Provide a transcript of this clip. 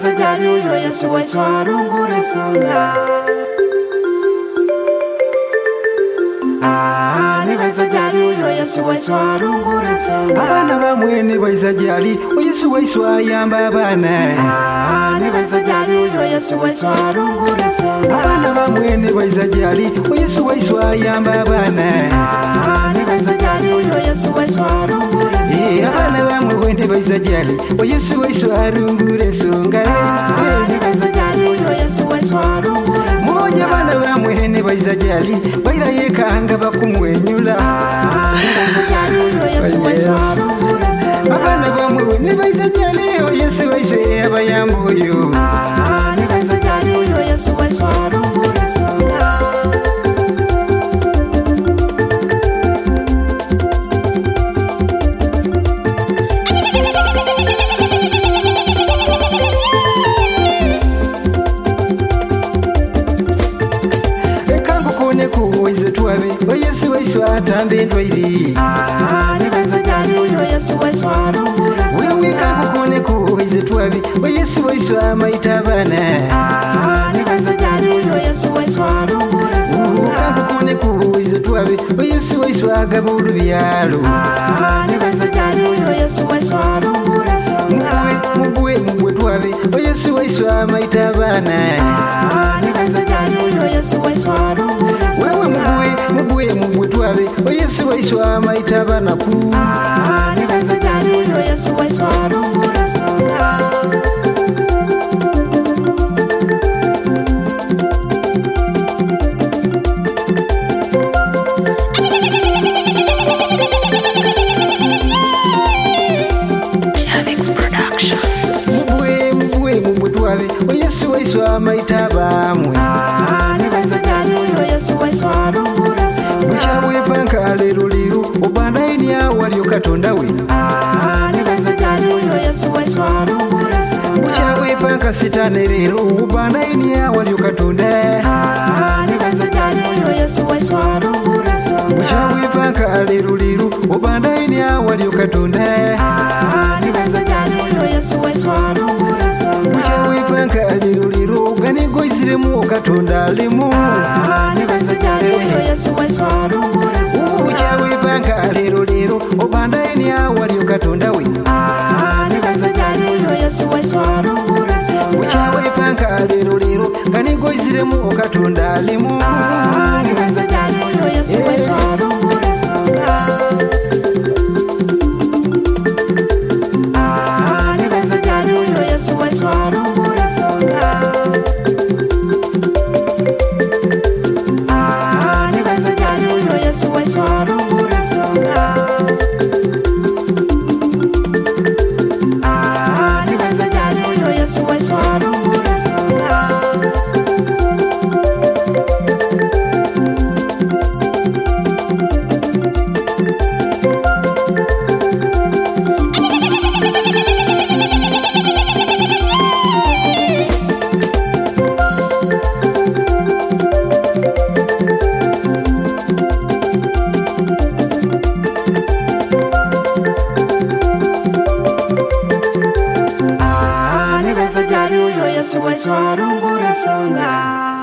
nibeza jali uyo Yesu wetu arungure songa. Nibeza jali uyo Yesu wetu arungure songa. Abana bamwe nibeza jali Yesu wetu ayamba abana. Nibeza jali uyo Yesu wetu arungure songa. Abana bamwe nibeza jali Yesu wetu ayamba abana. Nibeza jali uyo Yesu wetu arungure songa. Abana bamwe nibeza jali Yesu wetu arungure songa. Nibeza jali uyo Yesu wetu arungure songa. Moja abana bamwe nibeza jali baira yekanga bakumwenyula. Nibeza jali uyo Yesu wetu arungure songa. Abana bamwe nibeza jali Yesu wetu abayambuyo. Nibeza jali uyo Yesu wetu arungure songa. Yesu wetu atambe ndwairi. Nibeza jali uyo Yesu wetu arungure songa. Wewe kakukone kuhize twabi Yesu wetu amaita abana. Nibeza jali uyo Yesu wetu arungure songa. Kakukone kuhize twabi Yesu wetu agaba urubyalo. Nibeza jali uyo Yesu wetu arungure songa. Mugwe twabi Yesu wetu amaita abana. Nibeza jali uyo Yesu wetu arungure songa. Wewe mugwe twabi Yesu wetu amaita abana ku. Nibeza jali uyo Yesu wetu arungure songa. Mugwe twabi Yesu wetu amaita abamwe. Nibeza jali uyo Yesu wetu arungure songa. Muchabwe panka leruliru ubandaini awalyo katonda we. Nibeza jali uyo Yesu wetu arungure songa. Muchabwe panka sitane rero ubandaini awalyo katonda. Nibeza jali uyo Yesu wetu arungure songa. Muchabwe panka leruliru ubandaini awalyo katonda. Nibeza jali uyo Yesu wetu arungure songa. Muchabwe panka leruliru ganigo iziremu katonda lemu. Nibeza jali uyo Yesu wetu arungure songa. Muchabwe panka leruliru ubandaini awalyo katonda we. Nibeza jali uyo Yesu wetu arungure songa. Muchabwe panka leruliru ganigo iziremu katonda lemu. Nibeza jali uyo Yesu wetu arungure songa. Nibeza jali uyo Yesu wetu arungure songa. Nibeza jali uyo Yesu wetu arungure songa. Nibeza jali uyo Yesu wetu arungure songa. Nibeza jali uyo Yesu wetu arungure songa.